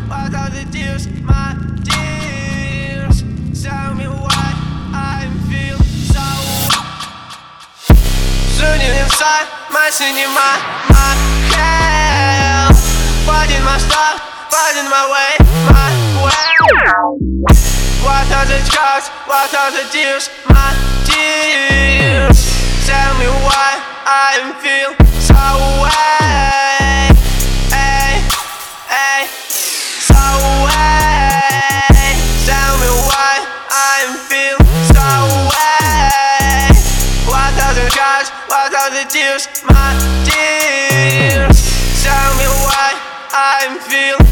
what are the tears, my tears? Tell me why I feel so Shooting inside my cinema, my hell. Fighting my stuff, fighting my way, my way. What are the scars, what are the tears, my tears? Tell me why I feel so way, hey, hey, so way. Tell me why I feel so way. What are the scars, what are the tears, my tears? Tell me why I feel